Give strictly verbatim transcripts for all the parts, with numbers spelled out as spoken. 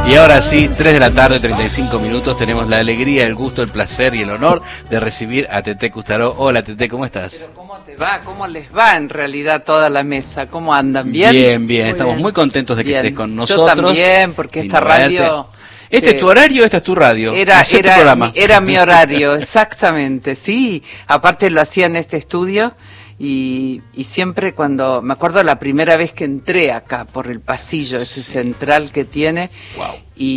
Y ahora sí, tres de la tarde, treinta y cinco minutos, tenemos la alegría, el gusto, el placer y el honor de recibir a Teté Custaró. Hola Teté, ¿cómo estás? Pero ¿cómo te va? ¿Cómo les va en realidad toda la mesa? ¿Cómo andan? ¿Bien? Bien, bien, Muy estamos bien. muy contentos de que Bien. estés con nosotros. Yo también, porque esta radio... ¿Este es tu horario o esta es tu radio? Era, Hacé tu era, programa. era mi horario, exactamente, sí. Aparte lo hacía en este estudio y, y siempre cuando... Me acuerdo la primera vez que entré acá por el pasillo ese Sí. central que tiene. Wow.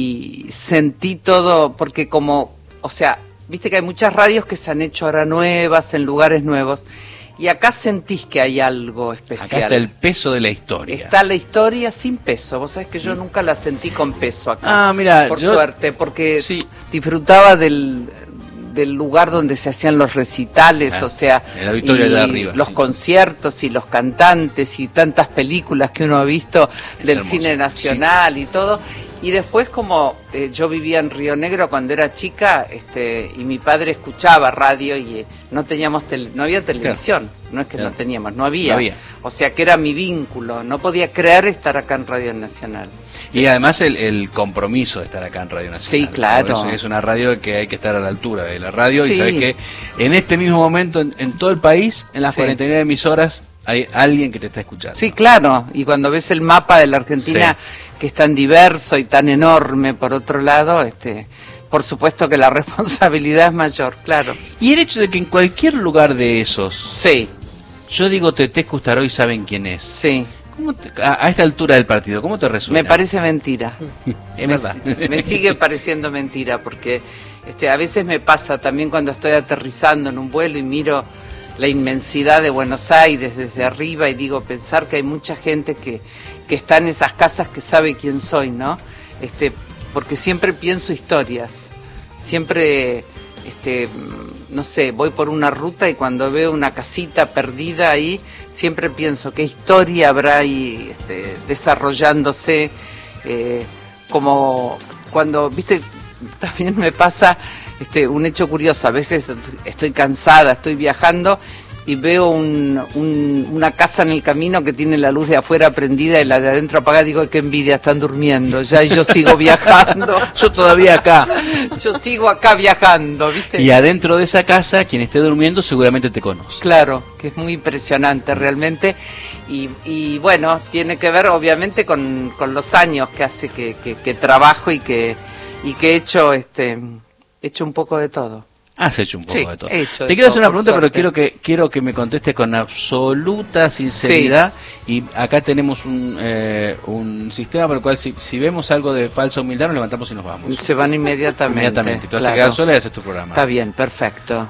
Y sentí todo, porque como... O sea, viste que hay muchas radios que se han hecho ahora nuevas, en lugares nuevos. Y acá sentís que hay algo especial. Acá está el peso de la historia. Está la historia sin peso. Vos sabés que yo nunca la sentí con peso acá. Ah, mira, por yo- suerte, porque sí. disfrutaba del, del lugar donde se hacían los recitales, Ah, o sea, el auditorio y de arriba, los sí. conciertos y los cantantes y tantas películas que uno ha visto Es del hermoso, cine nacional y todo. Y después, como eh, yo vivía en Río Negro cuando era chica, este, y mi padre escuchaba radio y eh, no teníamos tele- no había televisión, no es que Claro. no teníamos, no había. No había. O sea que era mi vínculo, no podía creer estar acá en Radio Nacional. Y además el, el compromiso de estar acá en Radio Nacional. Sí, claro. Es, es una radio que hay que estar a la altura de la radio y Sí. sabes que en este mismo momento en, en todo el país, en las Sí. cuarenta y nueve emisoras, hay alguien que te está escuchando. Sí, claro, y cuando ves el mapa de la Argentina, que es tan diverso y tan enorme por otro lado, este, por supuesto que la responsabilidad es mayor, claro. Y el hecho de que en cualquier lugar de esos, Sí, yo digo Teté Custaró y saben quién es. sí, ¿Cómo te- a, a esta altura del partido, ¿cómo te resuena? me parece mentira. Es me, verdad. si- me sigue pareciendo mentira, porque este, a veces me pasa también cuando estoy aterrizando en un vuelo y miro la inmensidad de Buenos Aires desde arriba y digo, pensar que hay mucha gente que, que está en esas casas que sabe quién soy, ¿no? Este, porque siempre pienso historias, siempre, este, mm, no sé, voy por una ruta y cuando veo una casita perdida ahí, siempre pienso qué historia habrá ahí este, desarrollándose, eh, como cuando, viste, también me pasa este, un hecho curioso, a veces estoy cansada, estoy viajando y veo un, un- una casa en el camino que tiene la luz de afuera prendida y la de adentro apagada, digo, qué envidia, están durmiendo ya y yo sigo viajando. Yo todavía acá. Yo sigo acá viajando, ¿viste? Y adentro de esa casa, quien esté durmiendo seguramente te conoce. Claro, que es muy impresionante realmente. Y, y bueno, tiene que ver obviamente con, con los años que hace que, que, que trabajo y que, y que he hecho, este, he hecho un poco de todo. Has hecho un poco Sí, de todo. he hecho Te de quiero todo, hacer una por pregunta, pero suerte. quiero que quiero que me contestes con absoluta sinceridad. Y acá tenemos un, eh, un sistema por el cual si, si vemos algo de falsa humildad nos levantamos y nos vamos. Se van inmediatamente. Inmediatamente. Te vas a claro. quedar sola y haces tu programa. Está bien, perfecto.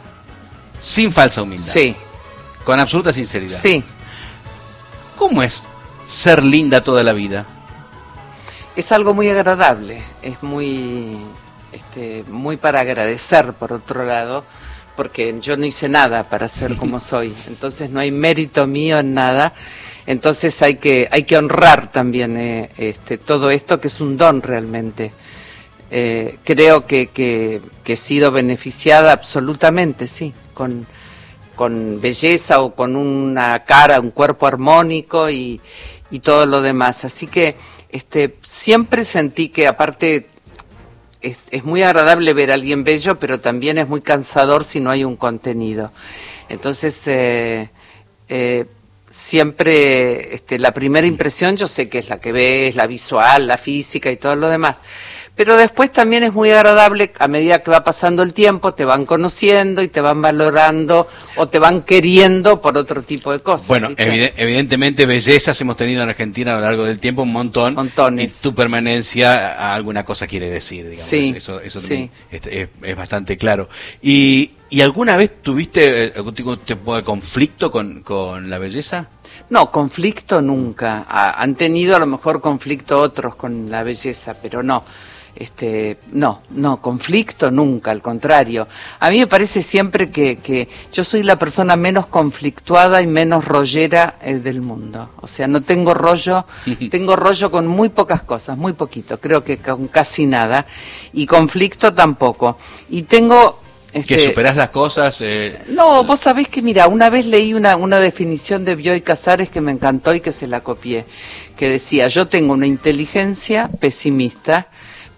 Sin falsa humildad. Sí, Con absoluta sinceridad. sí. ¿Cómo es ser linda toda la vida? Es algo muy agradable, es muy, este, muy para agradecer por otro lado, porque yo no hice nada para ser como soy, entonces no hay mérito mío en nada, entonces hay que, hay que honrar también eh, este, todo esto que es un don realmente. Eh, creo que, que, que he sido beneficiada absolutamente, sí, con, con belleza o con una cara, un cuerpo armónico y, y todo lo demás. Así que este, siempre sentí que aparte es, es muy agradable ver a alguien bello, pero también es muy cansador si no hay un contenido. Entonces, eh, eh, siempre este, la primera impresión yo sé que es la que ves, la visual, la física y todo lo demás. Pero después también es muy agradable, a medida que va pasando el tiempo, te van conociendo y te van valorando o te van queriendo por otro tipo de cosas. Bueno, ¿viste? evide- evidentemente bellezas hemos tenido en Argentina a lo largo del tiempo un montón. Montones. Y tu permanencia a alguna cosa quiere decir, digamos. Sí, Eso, eso sí. también es, es- es bastante claro. ¿Y, y alguna vez tuviste eh, algún tipo tipo de conflicto con, con la belleza? No, conflicto nunca. Ha- han tenido a lo mejor conflicto otros con la belleza, pero no. Este, no, no, conflicto nunca, al contrario. A mí me parece siempre que, que yo soy la persona menos conflictuada y menos rollera eh, del mundo. O sea, no tengo rollo, tengo rollo con muy pocas cosas, muy poquito, creo que con casi nada. Y conflicto tampoco. Y tengo... Que este, superás las cosas. Eh, No, vos sabés que, mira, una vez leí una, una definición de Bioy Casares que me encantó y que se la copié, que decía, yo tengo una inteligencia pesimista,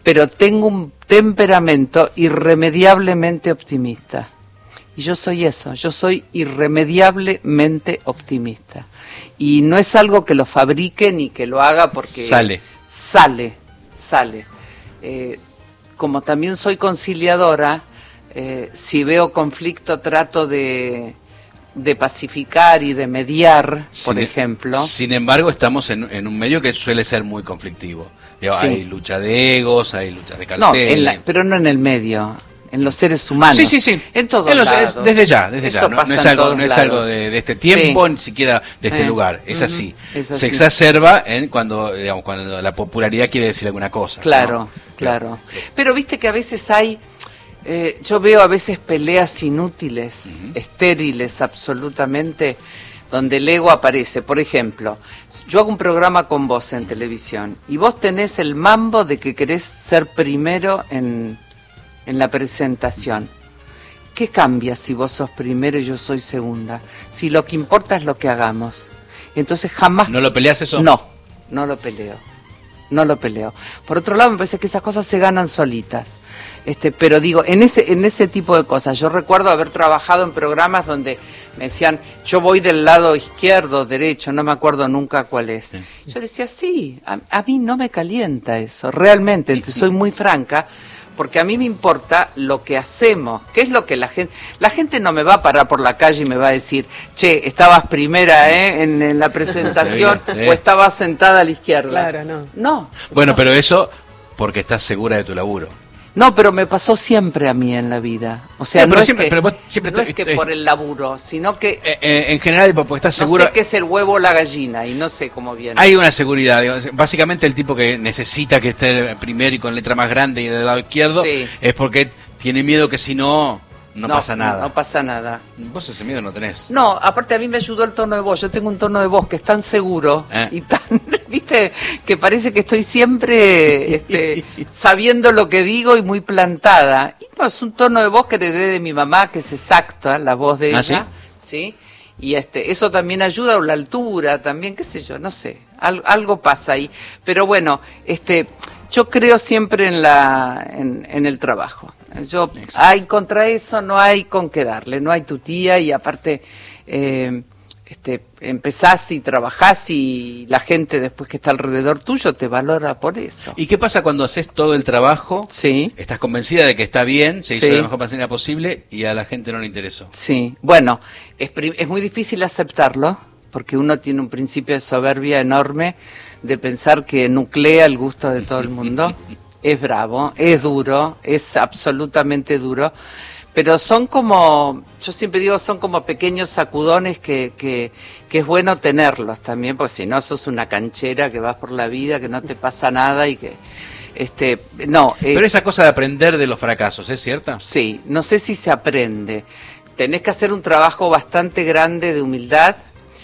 pero tengo un temperamento irremediablemente optimista. Y yo soy eso, yo soy irremediablemente optimista. Y no es algo que lo fabrique ni que lo haga porque... Sale. Sale, sale. Eh, como también soy conciliadora, eh, si veo conflicto trato de, de pacificar y de mediar, sin, por ejemplo. Sin embargo, estamos en, en un medio que suele ser muy conflictivo. Digo, Sí. Hay lucha de egos, hay lucha de No, cartel. en la- pero no en el medio, en los seres humanos. Sí, sí, sí. En todos En los- lados. Desde ya, desde Eso ya. No, pasa no es en algo, todos no es lados. algo de, de este tiempo, Sí. ni siquiera de este Eh, lugar. Es ujú, así. es así. Se exacerba en cuando, digamos, cuando la popularidad quiere decir alguna cosa. Claro, ¿no? claro. Pero viste que a veces hay, eh, yo veo a veces peleas inútiles, Ujú. estériles absolutamente, donde el ego aparece. Por ejemplo, yo hago un programa con vos en televisión y vos tenés el mambo de que querés ser primero en, en la presentación. ¿Qué cambia si vos sos primero y yo soy segunda? Si lo que importa es lo que hagamos. Entonces jamás... ¿No lo peleas eso? No, no lo peleo. No lo peleo. Por otro lado, me parece que esas cosas se ganan solitas. Este, pero digo, en ese, en ese tipo de cosas, yo recuerdo haber trabajado en programas donde me decían, yo voy del lado izquierdo, derecho, no me acuerdo nunca cuál es. Sí. Yo decía, sí, a, a mí no me calienta eso, realmente, te soy muy franca, porque a mí me importa lo que hacemos, qué es lo que la gente... La gente no me va a parar por la calle y me va a decir, che, estabas primera ¿eh? en, en la presentación Sí, sí. o estabas sentada a la izquierda. Claro, no. No. Bueno, pero eso porque estás segura de tu laburo. No, pero me pasó siempre a mí en la vida. O sea, No, pero no, es, siempre- que, pero vos siempre no te- es que eh, por el laburo, sino que Eh, eh, en general, porque estás no segura... sé qué es el huevo o la gallina y no sé cómo viene. Hay una seguridad, digamos, básicamente el tipo que necesita que esté primero y con letra más grande y del lado izquierdo Sí. es porque tiene miedo que si no, no, pasa nada. No pasa nada. Vos ese miedo no tenés. No, aparte a mí me ayudó el tono de voz. Yo tengo un tono de voz que es tan seguro Eh. y tan, viste, que parece que estoy siempre este, sabiendo lo que digo y muy plantada. Y no, es un tono de voz que heredé de mi mamá, que es exacta, la voz de ¿Ah, ella, ¿sí? Y este, eso también ayuda, o la altura también, qué sé yo, no sé, al- algo pasa ahí. Pero bueno, este, yo creo siempre en la, en, en el trabajo. Yo, Exacto. hay contra eso, no hay con qué darle, no hay tu tía y aparte, eh, este, empezás y trabajás y la gente después que está alrededor tuyo te valora por eso. ¿Y qué pasa cuando haces todo el trabajo? Sí. Estás convencida de que está bien, se hizo Sí. de la mejor manera posible y a la gente no le interesó. Sí, bueno, es, pri- es muy difícil aceptarlo, porque uno tiene un principio de soberbia enorme de pensar que nuclea el gusto de todo el mundo. Es bravo, es duro, es absolutamente duro, pero son como, yo siempre digo, son como pequeños sacudones que, que, que es bueno tenerlos también, porque si no sos una canchera que vas por la vida, que no te pasa nada y que, este, no. eh, Pero esa cosa de aprender de los fracasos, ¿es cierta? Sí, no sé si se aprende. Tenés que hacer un trabajo bastante grande de humildad,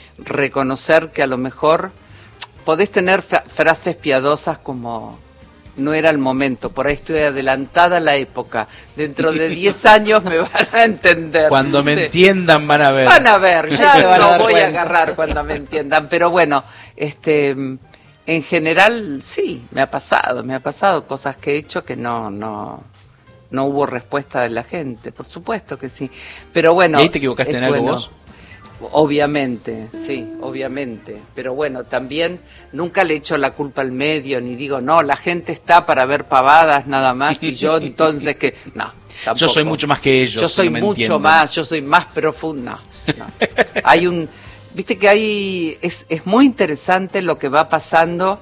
reconocer que a lo mejor podés tener fra- frases piadosas como no era el momento, por ahí estoy adelantada a la época, dentro de diez años me van a entender. Cuando me Sí. entiendan van a ver. Van a ver, Se ya van a lo dar voy a cuenta. agarrar cuando me entiendan, pero bueno, este, en general sí, me ha pasado, me ha pasado cosas que he hecho que no, no, no hubo respuesta de la gente, por supuesto que sí, pero bueno. ¿Y ahí te equivocaste es en algo bueno. vos? Obviamente, sí, obviamente, pero bueno, también nunca le echo la culpa al medio, ni digo, no, la gente está para ver pavadas nada más y yo entonces que, no. Tampoco. Yo soy mucho más que ellos. Yo soy no me mucho entienden. más, yo soy más profundo. No, no. Hay un, viste que hay, es, es muy interesante lo que va pasando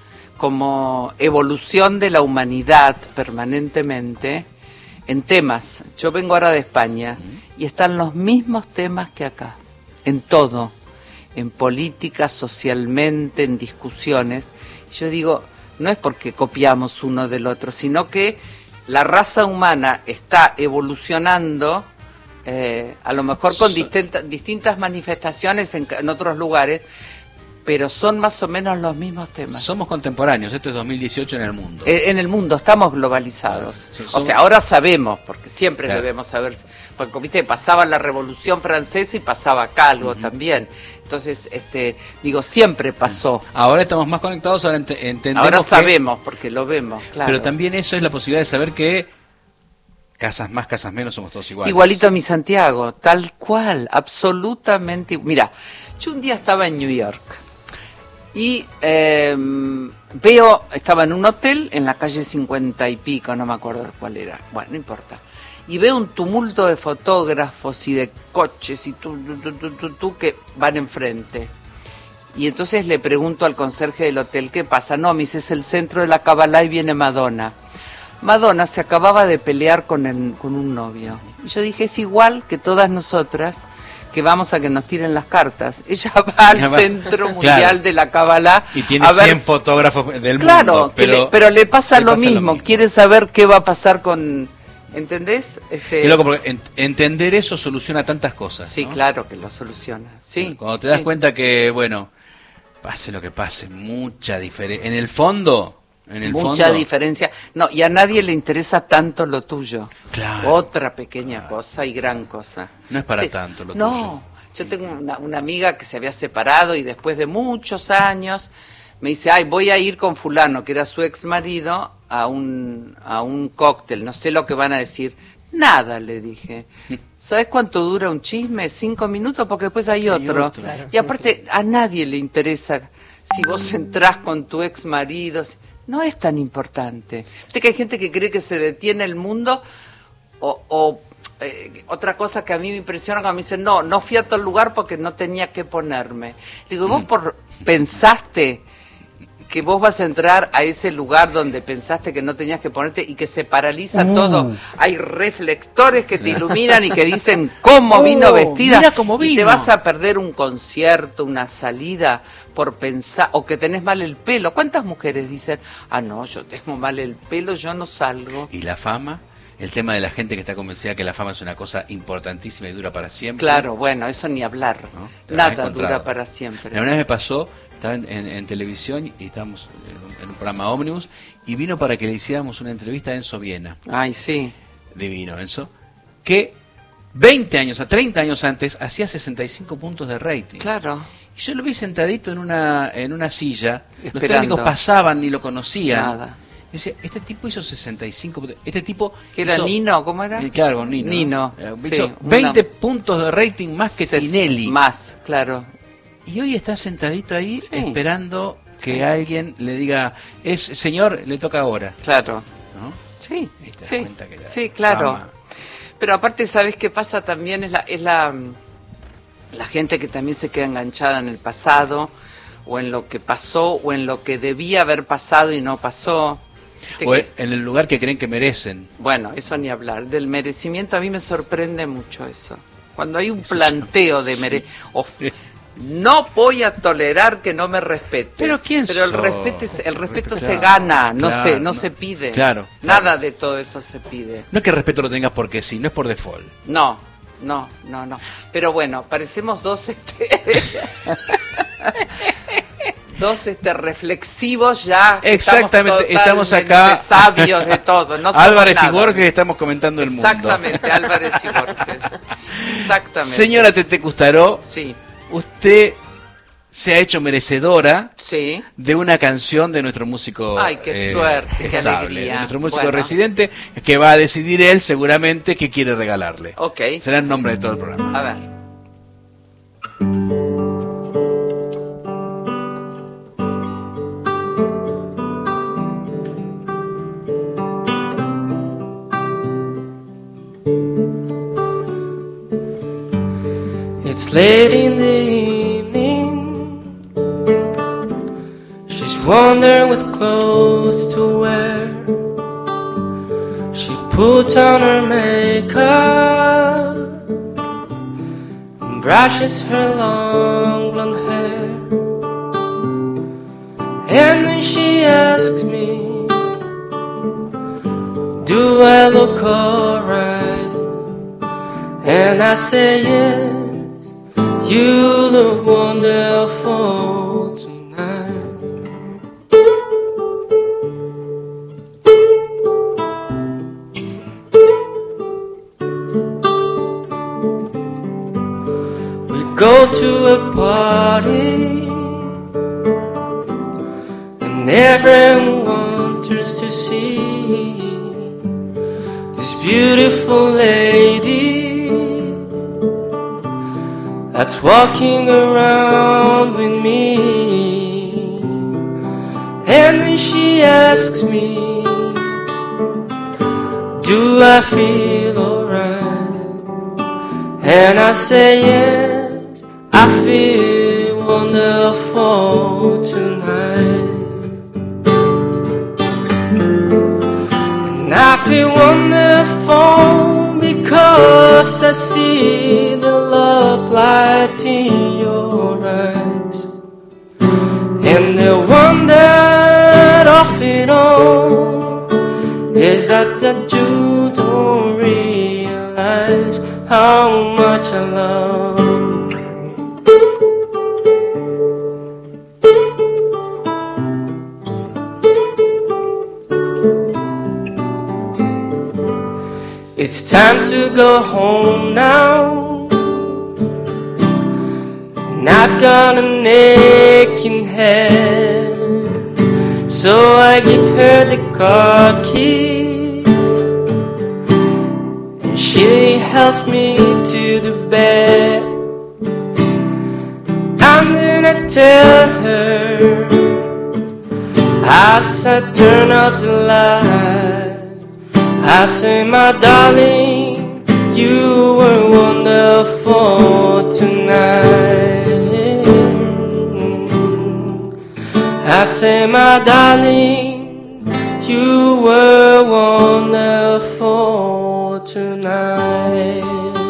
como evolución de la humanidad permanentemente en temas. Yo vengo ahora de España y están los mismos temas que acá, en todo, en política, socialmente, en discusiones. Yo digo, no es porque copiamos uno del otro, sino que la raza humana está evolucionando, eh, a lo mejor con So- distintas, distintas manifestaciones en, ca- en otros lugares, pero son más o menos los mismos temas. Somos contemporáneos, esto es dos mil dieciocho en el mundo. Eh, en el mundo, estamos globalizados. Claro, sí, o somos... sea, ahora sabemos, porque siempre claro. debemos saber, porque viste, pasaba la Revolución Francesa y pasaba acá algo uh-huh. también. Entonces, este, digo, siempre pasó. Ahora estamos más conectados, ahora ent entendemos Ahora que... sabemos, porque lo vemos, claro. Pero también eso es la posibilidad de saber que casas más, casas menos, somos todos iguales. Igualito a mi Santiago, tal cual, absolutamente. Mira, yo un día estaba en New York y eh, veo, estaba en un hotel en la calle cincuenta y pico, no me acuerdo cuál era, bueno, no importa. Y veo un tumulto de fotógrafos y de coches y tú, tú, tú, tú, tú, tú que van enfrente. Y entonces le pregunto al conserje del hotel, ¿qué pasa? No, me dice, es el centro de la Kabbalah y viene Madonna. Madonna se acababa de pelear con, el, con un novio. Y yo dije, es igual que todas nosotras que vamos a que nos tiren las cartas. Ella va al Centro Mundial claro. de la Kabbalah. Y tiene a ver, cien fotógrafos del claro, mundo. Pero, le, pero le pasa, le lo, pasa mismo. lo mismo. Quiere saber qué va a pasar con... ¿Entendés? Este... Qué loco, porque ent entender eso soluciona tantas cosas. Sí, ¿no? Claro que lo soluciona. Sí. Cuando te das sí. cuenta que, bueno, pase lo que pase, mucha diferencia. En el fondo... En el Mucha fondo. diferencia. No, y a nadie le interesa tanto lo tuyo. Claro. Otra pequeña claro. cosa y gran cosa. No es para Te, tanto lo no, tuyo. No, yo tengo una, una amiga que se había separado y después de muchos años me dice, ay, voy a ir con fulano, que era su ex marido, a un, a un cóctel. No sé lo que van a decir. Nada, le dije. ¿Sabes cuánto dura un chisme? Cinco minutos, porque después hay, hay otro. otro. Claro. Y aparte, a nadie le interesa si vos entrás con tu ex marido... No es tan importante. Viste que hay gente que cree que se detiene el mundo o, o eh, otra cosa que a mí me impresiona cuando me dicen, no, no fui a tal lugar porque no tenía que ponerme. Digo, vos por, pensaste que vos vas a entrar a ese lugar donde pensaste que no tenías que ponerte y que se paraliza uh. todo. Hay reflectores que te iluminan y que dicen cómo uh, vino vestida. Mira cómo vino. Y te vas a perder un concierto, una salida por pensar, o que tenés mal el pelo. ¿Cuántas mujeres dicen, ah, no, yo tengo mal el pelo, yo no salgo? ¿Y la fama? El tema de la gente que está convencida que la fama es una cosa importantísima y dura para siempre. Claro, bueno, eso ni hablar. ¿No? Nada dura para siempre. Una vez me pasó, estaba en, en, en televisión y estábamos en un, en un programa ómnibus y vino para que le hiciéramos una entrevista a Enzo Viena. Ay, sí. Divino, Enzo. Que veinte años, a treinta años antes, hacía sesenta y cinco puntos de rating. Claro. Y yo lo vi sentadito en una, en una silla. Esperando. Los técnicos pasaban, ni lo conocían. Nada. Y decía, este tipo hizo sesenta y cinco puntos. Este tipo. ¿Qué era hizo, Nino? ¿Cómo era? Eh, claro, Nino. Nino. Eh, sí, hizo veinte una, puntos de rating más que ses, Tinelli. Más, claro. Y hoy está sentadito ahí sí. esperando que sí. alguien le diga, es señor, le toca ahora. Claro. ¿No? Sí. ¿Te das sí, cuenta que la sí, claro. fama... Pero aparte, ¿sabes qué pasa también? Es la, es la, la gente que también se queda enganchada en el pasado, o en lo que pasó, o en lo que debía haber pasado y no pasó. O que, en el lugar que creen que merecen. Bueno, eso ni hablar. Del merecimiento a mí me sorprende mucho eso. Cuando hay un planteo de mere... Sí. No voy a tolerar que no me respetes. Pero quién Pero el sos? respeto, es, el respeto se gana, no claro, se, no, no se pide. Claro, Nada claro. de todo eso se pide. No es que el respeto lo tengas porque sí, no es por default. No, no, no, no. Pero bueno, parecemos dos este dos este reflexivos ya. Exactamente, estamos, estamos acá sabios de todo. No Álvarez nada. y Borges estamos comentando el mundo. Exactamente, Álvarez y Borges. Exactamente. Señora Tete Custaró, sí. Usted se ha hecho merecedora sí. de una canción de nuestro músico. Ay, qué eh, suerte, qué estable, alegría. De nuestro músico bueno. residente, que va a decidir él seguramente qué quiere regalarle. Ok. Será el nombre de todo el programa. A ver. It's late in the evening. She's wondering what clothes to wear. She puts on her makeup and brushes her long blonde hair. And then she asks me, do I look alright? And I say yes. You look wonderful go to a party and everyone turns to see this beautiful lady that's walking around with me. And then she asks me, do I feel alright? And I say yes, I feel wonderful tonight. And I feel wonderful because I see the love light in your eyes. And the wonder of it all is that, that you don't realize how much I love. It's time to go home now, and I've got an aching head, so I give her the car keys, and she helps me to the bed, and then I tell her as I turn up the light, I say, my darling, you were wonderful tonight. I say, my darling, you were wonderful tonight.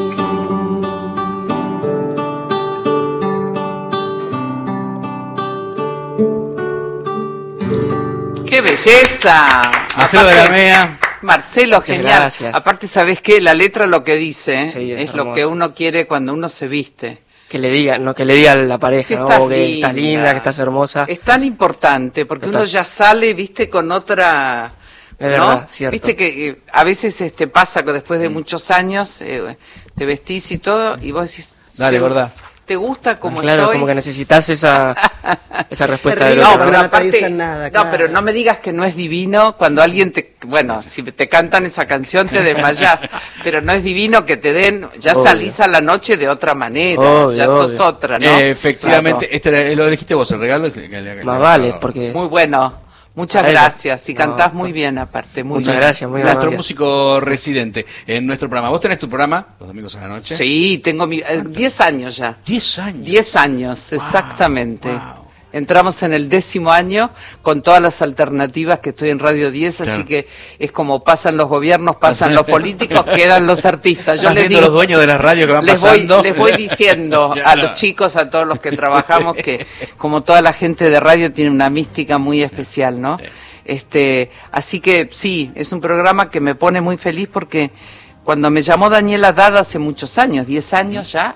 ¡Qué belleza! Marcelo de la Mea. Marcelo, Muchas genial. gracias. Aparte, ¿sabes qué? La letra lo que dice, ¿eh? Sí, es es lo hermoso. que uno quiere cuando uno se viste. Que le diga, no, que le diga a la pareja, Que ¿no? estás O que linda. estás linda, que estás hermosa. Es tan importante, porque Total. uno ya sale, viste, con otra... Es ¿no? verdad, cierto. Viste que eh, a veces este pasa que después de muchos años eh, te vestís y todo, y vos decís... Dale, ¿te, gorda. ¿Te gusta como Claro, estoy? como que necesitas esa, esa respuesta del Terrible. No, otro. pero no te aparte, dicen nada, no, claro. pero no me digas que no es divino cuando alguien te, bueno, si te cantan esa canción te desmayás, pero no es divino que te den, ya Obvio. salís a la noche de otra manera, Obvio, ya sos obvio. otra, ¿no? Eh, efectivamente, Claro. este era- lo elegiste vos, el regalo. que- que- que- Más que- vale, que- porque... Muy bueno, muchas A ver, gracias, y no, cantás no. muy bien aparte, muy Muchas bien. gracias, muy Nuestro amable. músico residente en nuestro programa. ¿Vos tenés tu programa los domingos a la noche? Sí, tengo mi, eh, diez años ya. Diez años. Diez años, exactamente. wow. Entramos en el décimo año con todas las alternativas que estoy en Radio diez, Claro. así que es como pasan los gobiernos, pasan los políticos, quedan los artistas. Yo Estás les viendo digo, los dueños de las radios que van les voy, pasando. les voy diciendo Ya. a los chicos, a todos los que trabajamos, que como toda la gente de radio tiene una mística muy especial, ¿no? Este, así que sí, es un programa que me pone muy feliz porque cuando me llamó Daniela Dada hace muchos años, diez años ya,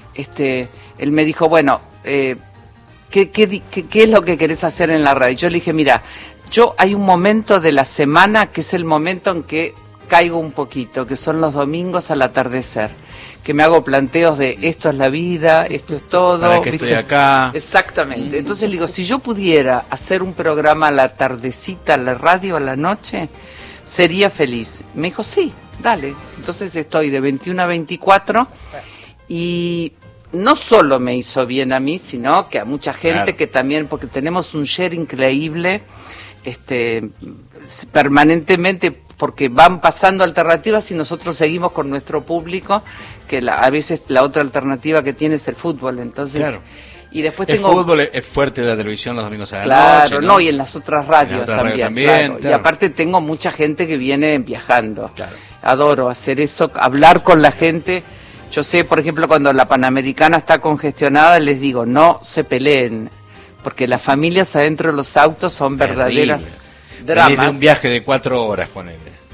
este, él me dijo, bueno, eh, ¿qué, qué, di- qué, qué es lo que querés hacer en la radio? Yo le dije, mira, yo hay un momento de la semana que es el momento en que caigo un poquito, que son los domingos al atardecer, que me hago planteos de esto es la vida, esto es todo. ¿Para qué ¿viste? estoy acá? Exactamente. Entonces le digo, si yo pudiera hacer un programa a la tardecita, a la radio, a la noche, sería feliz. Me dijo, sí, dale. Entonces estoy de veintiuno a veinticuatro y no solo me hizo bien a mí, sino que a mucha gente Claro. que también, porque tenemos un share increíble, este, permanentemente, porque van pasando alternativas y nosotros seguimos con nuestro público, que la- a veces la otra alternativa que tiene es el fútbol, entonces... Claro. Y después El tengo... fútbol es es fuerte de la televisión los domingos a la Claro, noche. no, y en las otras radios otras también. radios también, claro. claro. Y aparte tengo mucha gente que viene viajando. Claro. Adoro hacer eso, hablar con la gente. Yo sé, por ejemplo, cuando la Panamericana está congestionada, les digo, no se peleen, porque las familias adentro de los autos son verdaderas Terrible. Venís de dramas. un viaje de cuatro horas, ponele.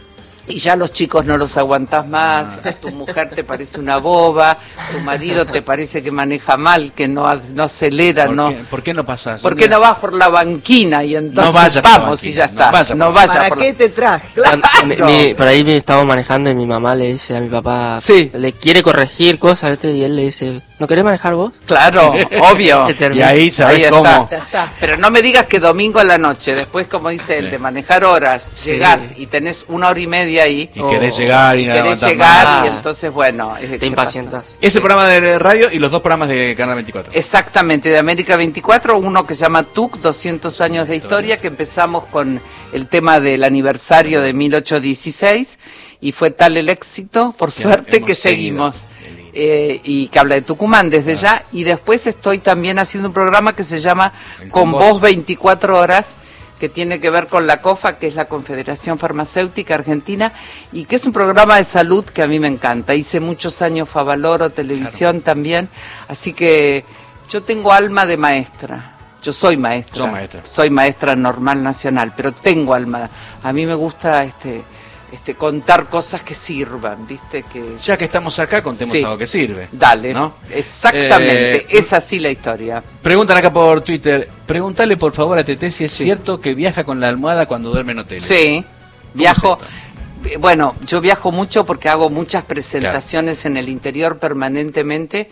y ya los chicos no los aguantás más, a tu mujer te parece una boba, tu marido te parece que maneja mal, que no, no acelera, ¿Por no... qué, ¿Por qué no pasás? ¿Por qué no vas por la banquina? Y entonces No vayas por la vamos y banquina, ya no está. vayas No por- vayas ¿Para por qué la... te traje? Mi- mi- por ahí me estamos manejando y mi mamá le dice a mi papá, Sí. le quiere corregir cosas, ¿viste? Y él le dice, ¿no querés manejar vos? Claro, obvio. Se termina. Y ahí sabés Ahí está. cómo. Ya está. Pero no me digas que domingo a la noche, después como dice él, Sí. de manejar horas, Sí. llegás y tenés una hora y media ahí, Y querés llegar y no querés aguantás llegar más. y más. entonces bueno, es- Te ¿qué impacientas. Ese programa de radio y los dos programas de Canal veinticuatro. pasa? Exactamente, de América veinticuatro, uno que se llama T U C, doscientos años de historia, que empezamos con el tema del aniversario de mil ochocientos dieciséis y fue tal el éxito, por Que suerte, hemos que seguido. seguimos. Qué lindo. Eh, y que habla de Tucumán desde ya, y después estoy también haciendo un programa que se llama El Con Con Vos Vos. veinticuatro horas, que tiene que ver con la COFA, que es la Confederación Farmacéutica Argentina, y que es un programa de salud que a mí me encanta. Hice muchos años Favaloro, televisión también, así que yo tengo alma de maestra. Yo soy maestra. Sos maestra. Soy maestra normal nacional, pero tengo alma. A mí me gusta este, este contar cosas que sirvan, ¿viste? Que Ya que estamos acá, contemos Sí. algo que sirve. Dale, ¿no? exactamente, Eh, es así la historia. Preguntan acá por Twitter, pregúntale por favor a Tete si es Sí. cierto que viaja con la almohada cuando duerme en hoteles. Sí, viajo, es eh, bueno, yo viajo mucho porque hago muchas presentaciones en el interior permanentemente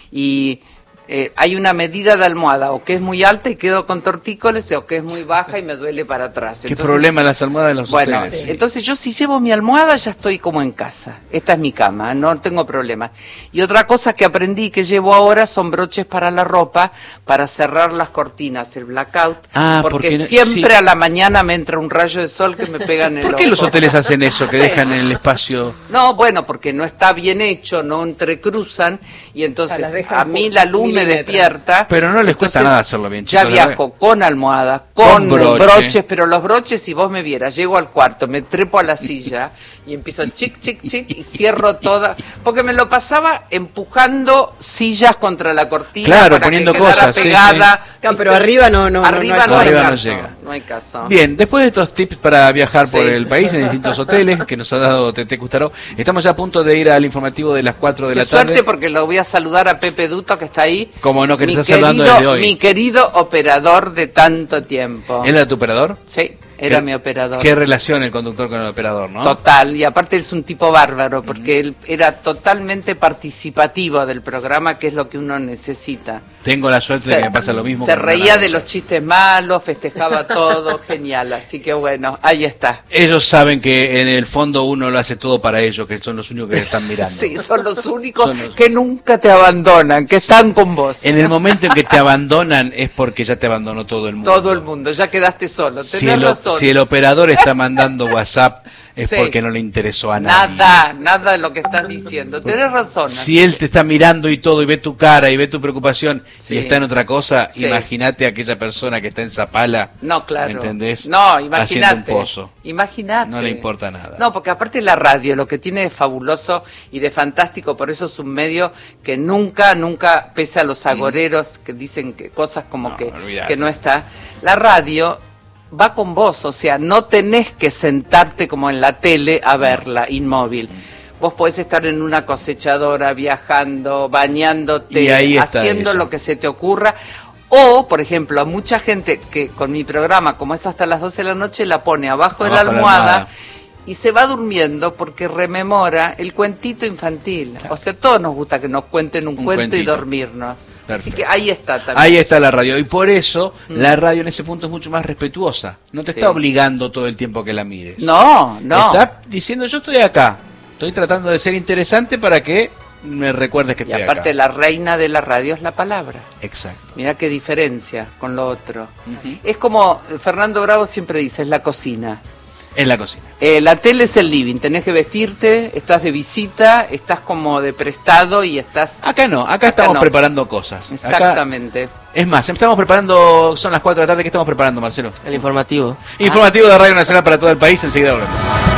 y eh, hay una medida de almohada, o que es muy alta y quedo con tortícolis, o que es muy baja y me duele para atrás. ¿Qué Entonces, problema las almohadas de los Bueno, hoteles? Sí. entonces yo si llevo mi almohada ya estoy como en casa. Esta es mi cama, no tengo problemas. Y otra cosa que aprendí que llevo ahora son broches para la ropa, para cerrar las cortinas, el blackout, Ah, porque, porque no- siempre sí. a la mañana me entra un rayo de sol que me pega en el ¿Por qué ojo. los hoteles hacen eso, que dejan en el espacio? No, bueno, porque no está bien hecho, no entrecruzan, y entonces Las dejan a mí por la luz me milímetros. despierta. Pero no les cuesta Entonces, nada hacerlo bien, Ya chicos, la viajo verdad. con almohadas, Con con, broche. broches, pero los broches, si vos me vieras, llego al cuarto, me trepo a la silla y empiezo chic, chic, chic, y cierro toda, porque me lo pasaba empujando sillas contra la cortina Claro, para poniendo que quedara cosas, sí, pegada. Claro, pero arriba no, no, no, Arriba no no, hay hay Arriba no caso, llega. no hay caso. Bien, después de estos tips para viajar por Sí. el país en distintos hoteles que nos ha dado Tete Custaró, estamos ya a punto de ir al informativo de las cuatro de Qué la tarde. suerte, porque lo voy a saludar a Pepe Duto, que está ahí. Como no, que te Mi está saludando querido- desde hoy. Mi querido operador de tanto tiempo. ¿Él era tu operador? Sí, era ¿Qué- mi operador. Qué relación el conductor con el operador, ¿no? Total, y aparte él es un tipo bárbaro, porque él era totalmente participativo del programa, que es lo que uno necesita. Tengo la suerte de que me pasa lo mismo. se con reía Hernán de Rosa. los chistes malos, festejaba todo, genial, así que bueno, ahí está. Ellos saben que en el fondo uno lo hace todo para ellos, que son los únicos que están mirando. Sí, son los únicos Son los- que nunca te abandonan, que están con vos. En el momento en que te abandonan es porque ya te abandonó todo el mundo. Todo el mundo, ya quedaste solo, tenés Si el, razón. si el operador está mandando WhatsApp es Sí. porque no le interesó a nadie. Nada, nada de lo que estás diciendo, tenés razón. Si él te está mirando y todo y ve tu cara y ve tu preocupación Sí. y está en otra cosa, Sí. imagínate a aquella persona que está en Zapala. No, claro. ¿Me entendés? No, Haciendo imagínate. un pozo. Imagínate. No le importa nada. No, porque aparte la radio, lo que tiene de fabuloso y de fantástico, por eso es un medio que nunca, nunca, pese a los agoreros que dicen que cosas como No, que, olvidate. que no está, la radio va con vos, o sea, no tenés que sentarte como en la tele a verla, inmóvil. Vos podés estar en una cosechadora, viajando, bañándote, Y ahí está haciendo ella. lo que se te ocurra. O, por ejemplo, a mucha gente que con mi programa, como es hasta las doce de la noche, la pone abajo, de la Abajo de la almohada, almohada. y se va durmiendo porque rememora el cuentito infantil. O sea, a todos nos gusta que nos cuenten un, Un cuento y cuentito. dormirnos. Así Perfecto. que ahí está también. Ahí está la radio. Y por eso la radio en ese punto es mucho más respetuosa. No te Sí. está obligando todo el tiempo que la mires. No, no. Está diciendo yo estoy acá. Estoy tratando de ser interesante para que me recuerdes que Y estoy aparte acá. la reina de la radio es la palabra. Exacto. Mira qué diferencia con lo otro. Ujú. Es como eh, Fernando Bravo siempre dice, es la cocina. En la cocina. Eh, la tele es el living, tenés que vestirte, estás de visita, estás como de prestado y estás... Acá no, acá, Acá estamos no. preparando cosas. Acá- Exactamente. es más, estamos preparando, son las cuatro de la tarde, ¿qué estamos preparando, Marcelo? El informativo. Informativo de Radio Nacional para todo el país, enseguida volvemos.